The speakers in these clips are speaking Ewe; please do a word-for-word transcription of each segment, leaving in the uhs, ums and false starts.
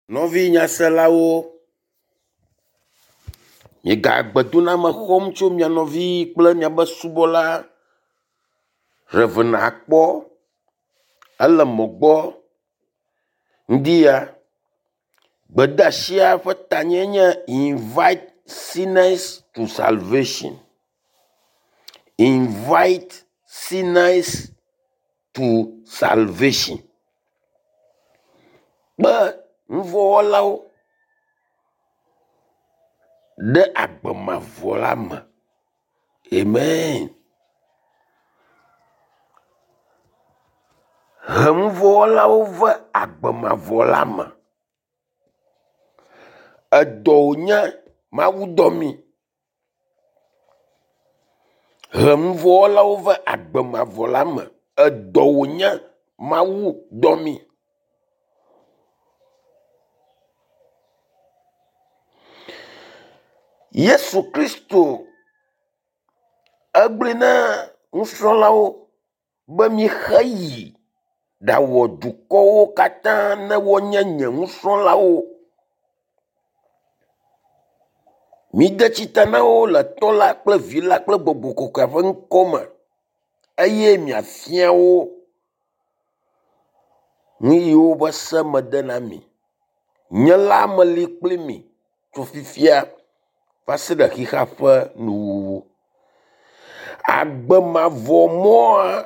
Novi nyaselawo, mi gagbedona me xɔm tso mia nɔvi kple miabe subɔla Reverend Akpɔ ele mɔ gbɔ ŋdi ya. Gbedeasia ƒe tanye nye invite sinners to salvation. Invite sinners to salvation. Be nuvɔwɔlawo de agbemavɔ la me. Amen. Hemuvɔwɔlawo ve agbemavɔ la me. Edɔwo nye Mawu dɔmi. Hemuvɔwɔlawo ve agbemavɔ la me. Edɔwo nye Mawu dɔmi. Yesu Kristo egblẽ na nusrɔ̃lawo be mi xe yi ɖawɔ dukɔwo katã ne wonye nye nusrɔ̃lawo. Mi de tsita na wo le tɔ la kple vi la kple gbɔgbɔ kɔkɔe ƒe ŋkɔ me eye miafia wo nu yiwo be se mede na mi. Nye la meli kpli mi tso fifia va se ɖe xixa ƒe nuwuwu. Agbemavɔ mɔa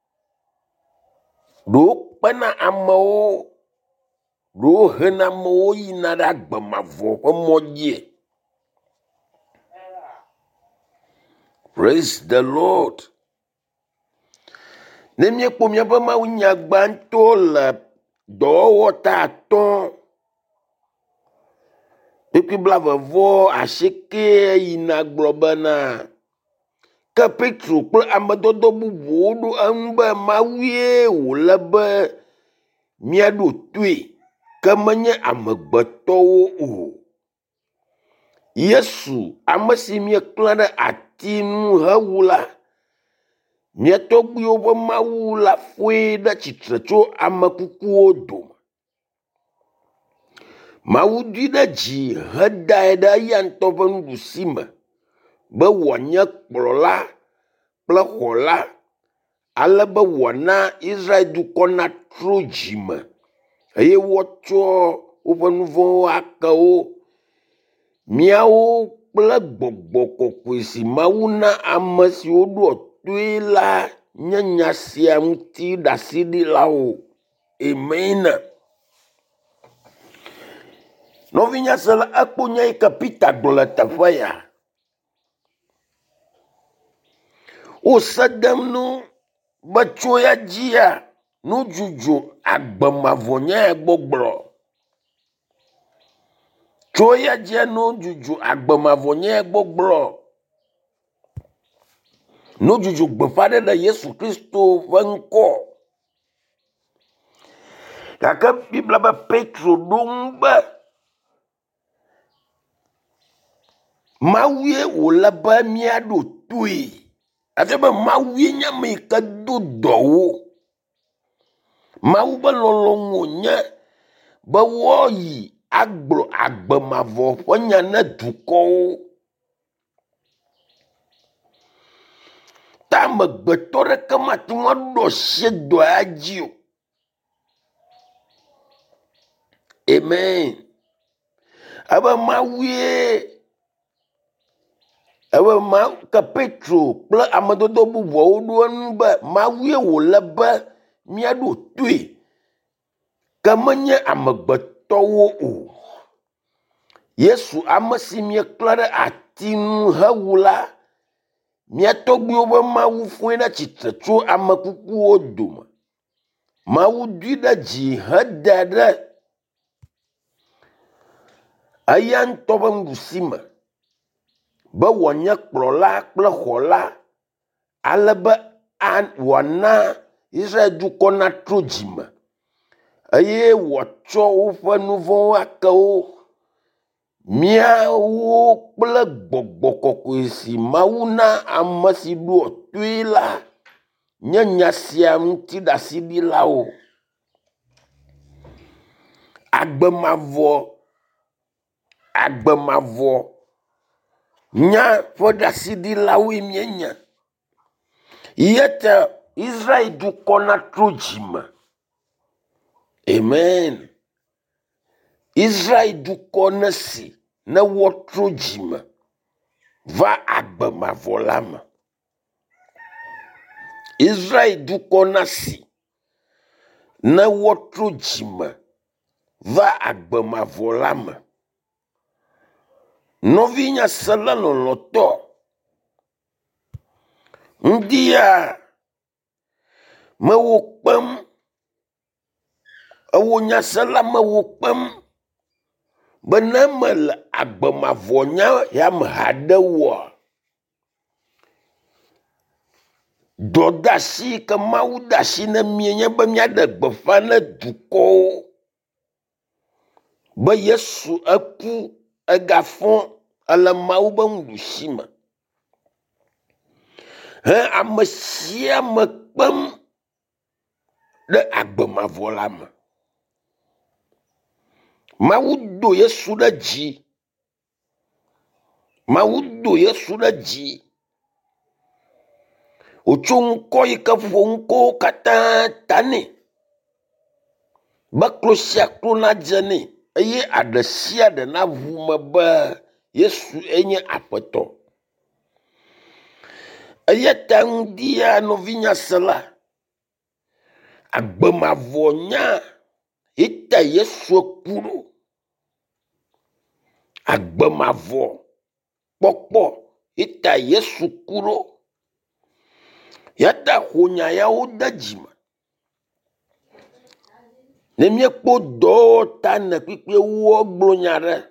ɖewo kpena amewo, ɖewo hena amewo yina ɖe agbemavɔ ƒe mɔ dzi. Praise the Lord. Ne miekpɔ miabe mawunya gbãtɔ le dɔwɔwɔ ta atɔ̃ kpekpe blaeve asieke yina gblɔ bena ke Petro kple ame dɔdɔ bubuwo ɖo eŋu be Mawue wòle be míaɖo toe ke menye amegbetɔwo o. Yesu ame si mieklã ɖe ati nu hewu la, mia tɔgbuiwo ƒe Mawu la ƒoe ɖe tsitre tso ame kukuwo dome. Mawu dui ɖe dzi hedae ɖe eya ŋutɔ ƒe nuɖusime be wòanye kplɔla kple xɔla, ale be wòana Israel dukɔ natro dzime eye woatsɔ woƒe nu vɔ̃wo ake wo. Míawo kple gbɔgbɔ kɔkɔe si Mawu na ame siwo ɖoa toe la nye nya sia ŋuti ɖasiɖilawo. Amen. Nɔvinyasela ekpɔ nya yi ke Peter gblɔ le teƒe ya. Wo se dem nu be tso ya dzia nudzudzu agbemavɔ nya ya gbɔgblɔ. Tso ya dzia nudzudzu agbemavɔ nya ya gbɔgblɔ. Nudzudzu gbeƒã ɖe le Yesu Kristo ƒe ŋkɔ. Gake Biblia be Petro ɖo ŋu be Mawue wòle be míaɖo toe. Afi be Mawue nye ame yi ke do dɔwo. Mawu be lɔlɔ̃ wònye be woayi agblɔ agbemavɔ ƒe nya ne dukɔwo. Ta amegbetɔ ɖeke mate ŋu aɖo asi dɔ ya dzi o. Amen. Ebe Mawue ebe Mawu ke Petro kple ame dɔdɔ bubuawo ɖo enu be Mawue wòle be míaɖo toe ke menye amegbetɔwo o. Yesu ame si mieklã ɖe ati nu hewu la, mia tɔgbuiwo be Mawu ƒoe ɖe tsitre tso ame kukuwo dome. Mawu dui ɖe dzi hedae ɖe eya ŋutɔ ƒe nuɖusime be wòanye kplɔla kple xɔla, ale be wòana Israel dukɔ natro dzime eye wòatsɔ woƒe nu vɔ̃wo ake wo. Míawo kple gbɔgbɔ kɔkɔe si Mawu na ame si ɖoa toe la nye nya sia ŋuti ɖasiɖilawo. agbemavɔ agbemavɔ nya ƒe ɖasiɖilawoe míenya. Yeta Israel dukɔ na tro dzime. Amen. Israel dukɔ ne si ne wɔtro dzime va agbemavɔ la me. Israel dukɔ na si ne wɔtro dzime va agbemavɔ la me. Nɔvi nyasela lɔlɔtɔ, ŋdia mewo kpem, ewo nyasela mewo kpem, be ne mele agbemavɔ nya ya me haɖe wɔa, dɔdeasi ke Mawu de asi ne mie nye be míaɖe gbeƒã ne dukɔwo be Yesu eku egafɔ ele Mawu be nuɖusi me. He ame sia ame kpem ɖe agbemavɔ la me. Mawu do Yesu ɖe dzi. Mawu do Yesu ɖe dzi. Wòtso ŋkɔ yi ke ƒo ŋkɔwo katã ta nɛ. Be klo sia klo nadze nɛ eye aɖe sia aɖe naʋu me be Yesu enye aƒetɔ. Eya ta ŋdia nɔvi nyasela, agbemavɔ nya ita Yesu ku ɖo. Agbemavɔ kpɔkpɔ ita Yesu ku ɖo. Ya ta xonya yawo de dzime. Ne míekpɔ dɔwo ta ne kpikpe wo gblɔ nya ɖe.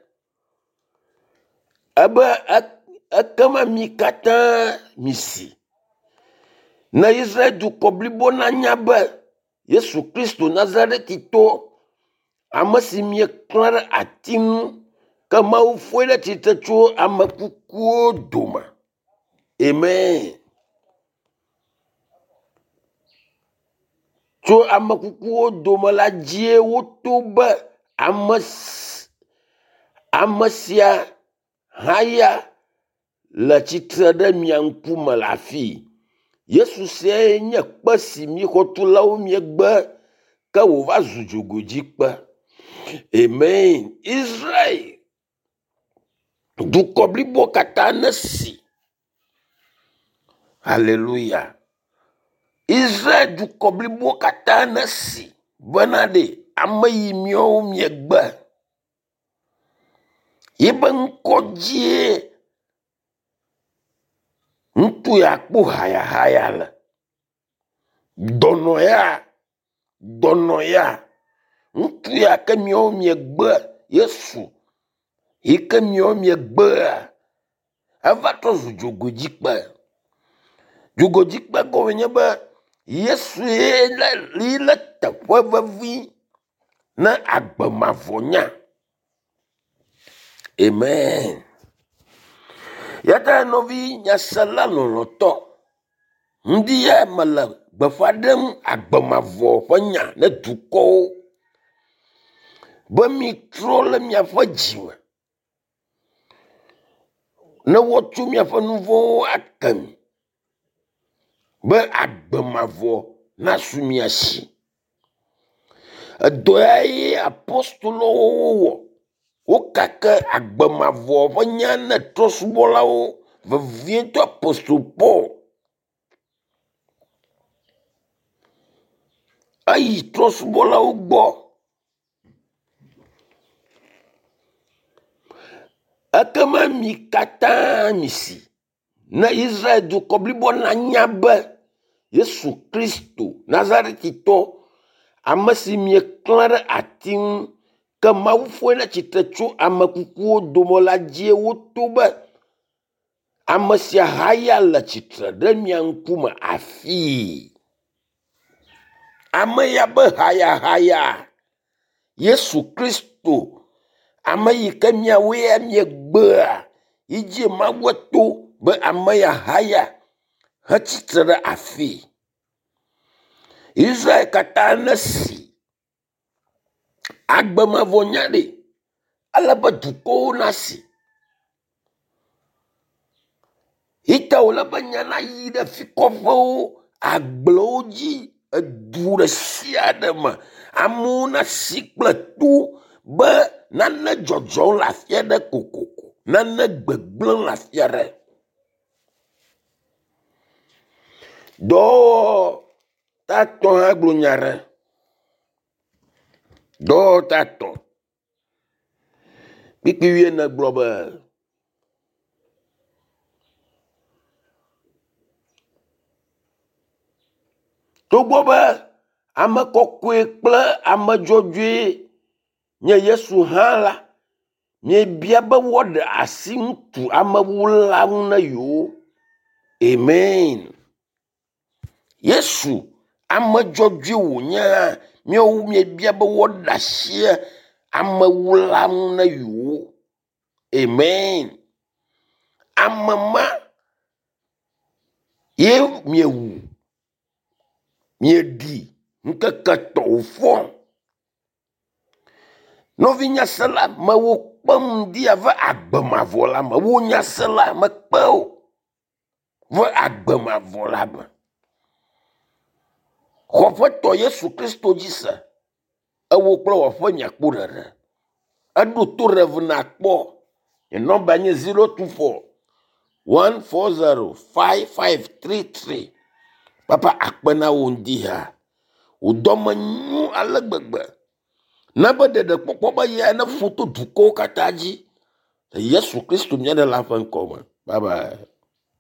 Ebe ekema mi katã misi. Ne Israel dukɔ blibo nanya be Yesu Kristo Nazaretitɔ, ame si mieklã ɖe ati ŋu ke Mawu fɔe ɖe tsitre tso ame kukuwo dome. Amen. Tso ame kukuwo dome la dzie woto be ame ame sia haya le tsitre ɖe mia ŋkume le afii. Yesu sia nye kpe si mi xɔtulawo miegbe ke wòva zu dzogodzi kpe. Amen. Israel dukɔ blibo katã ne si. Hallelujah. Israel dukɔ blibo katã ne si bena ɖe ame yi míawo miegbe. Yibe ŋkɔ dzie ŋutsu ya kpɔ hayahaya le. Dɔnɔ ya, dɔnɔ ya, ŋutsu ya ke míawo miegbe Yesu, yi ke míawo miegbea, eva trɔ zu dzogodzikpe. Dzogodzikpe gɔme nye be Yesu ye li le teƒe vevi ne agbemavɔ nya. Amen. Yata nɔvi nyasela lɔlɔtɔ, ŋdi ya mele gbeƒã ɖem agbemavɔ ƒe nya ne dukɔwo be mi trɔ le miaƒe dzime ne wɔtso miaƒe nu vɔ̃wo ake mi be agbemavɔ nasu mia si. Edɔ ya ye apostolowo wowɔ. Wokake agbemavɔ ƒe nya ne trɔ̃subɔlawo vevietɔ apostol Paul. Eyi trɔ̃subɔlawo gbɔ. Ekema mi katã misi ne Israel dukɔ blibo nanya be Yesu Kristo Nazaretitɔ, ame si mieklã ɖe ati ŋu ke Mawu fɔe ɖe tsitre tso ame kukuwo dome la dzie woto be ame sia haya le tsitre ɖe mia ŋkume afii. Ame ya be hayahaya Yesu Kristo, ame yi ke miawoe ya miegbea, yidie Mawu to be ame ya haya hetsitre ɖe afii. Israel katã ne si agbemavɔ nya ɖe ale be dukɔwo nasi ita wòle be nya na yi ɖe fikɔƒewo agblewo dzi edu ɖe sia ɖe me amewo nasi kple to be nane dzɔdzɔm le afi aɖe kokoko nane gbegblẽ le afi aɖe. Dɔwɔtatɔ hã gblɔ nya ɖe dɔwɔtatɔ kpikpiwie ne gblɔ be togbɔ be ame kɔkɔe kple ame dzɔdzɔe nye Yesu hã la miebia be woaɖe asi ŋutu amewula ŋu ne yewo. Amen. Yesu ame dzɔdzɔe wònye hã míawo miebia be woaɖe asi amewula ŋu ne yewo. Amen. Ame ma ye miewu mieɖi ŋkeke tɔwo fɔ nɔvi nyase la me wo kpem di ave agbemavɔ la me wo nyase la me kpe o ve agbemavɔ la me xɔƒetɔ Yesu Kristo dzi se ewo kple wɔƒe miakpo ɖeɖe eɖo to rev na kpɔ ye nɔmba nye zero two four one four zero five five three three. Papa akpena wo ŋdi ha wo dɔme nyu ale gbegbe na be ɖeɖe kpɔkpɔ be ya ne foto dukɔwo katã dzi Yesu Kristo mia ɖe la ƒe ŋkɔ me. Bye bye.